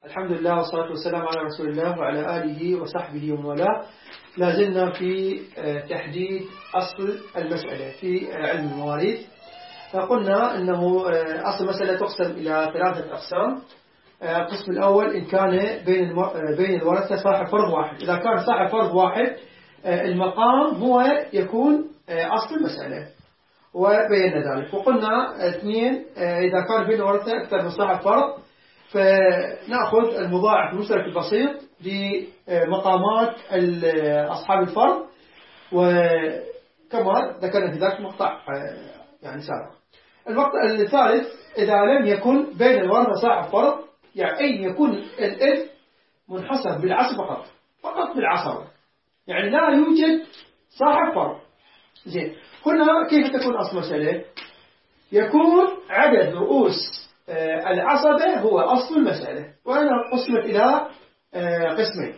الحمد لله والصلاة والسلام على رسول الله وعلى آله وصحبه ومن والاه. لا زلنا في تحديد أصل المسألة في علم المواريث. فقلنا أنه أصل المسألة تقسم إلى ثلاثة أقسام. القسم الأول إن كان بين الورثة صاحب فرض واحد. إذا كان صاحب فرض واحد المقام هو يكون أصل المسألة، وبينا ذلك. وقلنا اثنين إذا كان بين الورثة أكثر من صاحب فرض فنأخذ المضاعف المشترك البسيط لمقامات أصحاب الفرض، وكما ذكرنا في ذلك مقطع يعني سابق. المقطع الثالث إذا لم يكن بين الورثة صاحب فرض، يعني يكون الإرث منحصر بالعصبة فقط بالعصبة، يعني لا يوجد صاحب فرض. زين، هنا كيف تكون أصل المسألة؟ يكون عدد رؤوس العصبة هو أصل المسألة، وأنا قسمت إلى قسمين.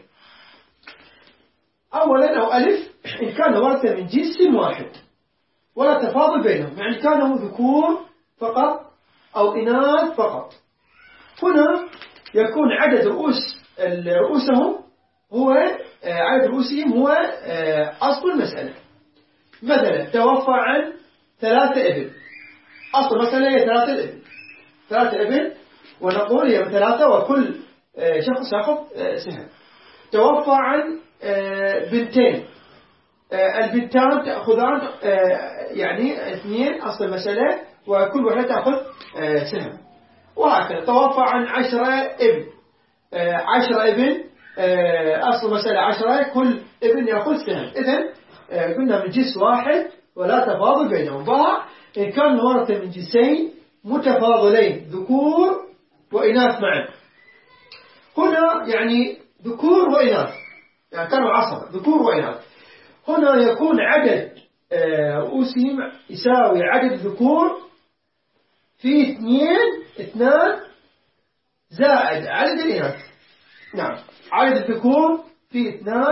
أولا أو ألف إن كان ورثة من جنس واحد ولا تفاضل بينهم، يعني كانوا ذكور فقط أو إناث فقط. هنا يكون عدد رؤوسهم هو عدد رؤوسهم هو أصل المسألة. مثلا توفى عن 3 ابن، أصل المسألة هي 3 ابن، 3 ابن، ونقول هي 3 وكل شخص يأخذ سهم. توفى عن بنتين، البنتان تأخذان يعني 2 أصل المسألة، وكل واحدة تأخذ سهم، وهكذا. توفى عن 10 ابن، 10 ابن أصل المسألة 10، كل ابن يأخذ سهم. إذن قلنا من جنس واحد ولا تفاضل بينهم. إن كان الورثة من جنسين متفاضلين ذكور وإناث معا، هنا يعني ذكور وإناث، يعني كانوا عصبة ذكور وإناث، هنا يكون عدد رؤوسهم يساوي عدد الذكور في 2 زائد عدد الإناث. نعم، عدد الذكور في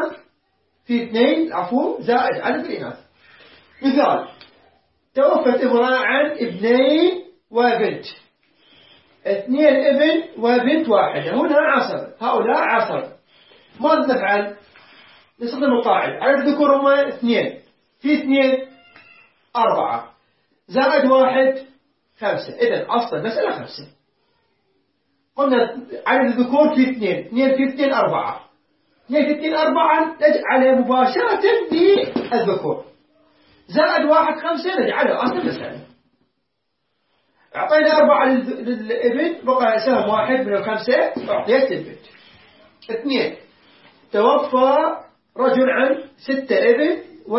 2 زائد عدد الإناث. مثال: توفت امرأة عن 2 وبنت، 2 ابن وبنت واحدة، هنا عصر، هؤلاء عصر. ماذا نفعل؟ نستخدم القاعدة: عدد الذكور هم 2 في 2 4 زائد 1 5. إذن أصل المسألة 5. قلنا عدد الذكور في 2 في 2 4، 2 في 2 4 نجعله مباشرة بالذكور، زائد 1 5 نجعله أصل المسألة. أعطينا 4 للابن، بقى سهم 1 من 5 أعطيت البنت. 2 توفى رجل عن 6 ابن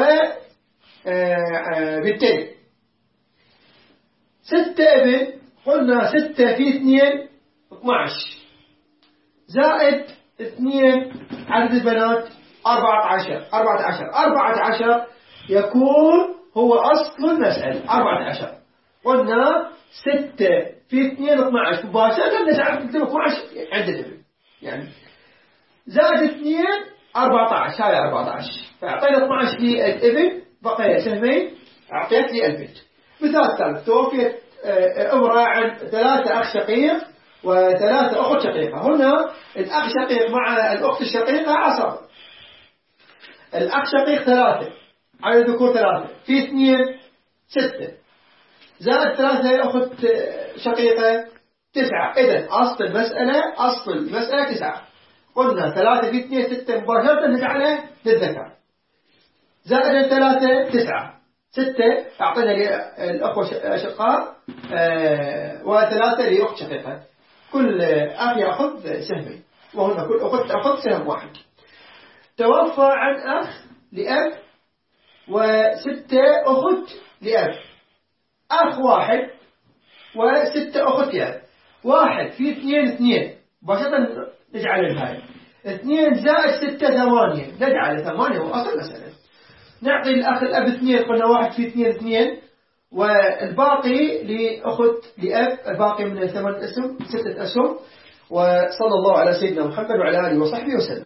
وبنتين، 6 ابن، قلنا 6 في 2 12 زائد 2 عدد البنات 14 يكون هو أصل المسألة 14. قلنا 6 في 2 12 مباشرة نجعل 12 عند الابن، يعني زائد 2 14، هذا 14، فأعطينا 12 للابن، بقي سهمين، أعطيت لي البنت. مثال ثالث: توفيت امرأة عن 3 أخ شقيق و3 أخت شقيقة. هنا الأخ شقيق مع الأخت الشقيقة عصب. الأخ شقيق 3، عدد الذكور 3 في 2 6 زائد 3 أخت شقيقة 9. إذن أصل المسألة 9. قلنا 3 في 2 6 مباشرة نجعلها للذكر، زائد 3 9 6 أعطينا للأخوة الأشقاء و3 لأخت شقيقة، كل أخ يأخذ سهمين، وهنا كل أخت تأخذ سهم 1. توفى عن أخ لأب و6 أخت لأب، أخ 1 و6 أخت لأب، 1 في 2 مباشرة نجعل الهاي 2 زائد 6 8، نجعل 8 هو أصل المسألة. نعطي الأخ الأب 2، قلنا 1 في 2 والباقي لأخت لأب، الباقي من 8 أسهم 6 أسهم. وصلى الله على سيدنا محمد وعلى آله وصحبه وسلم.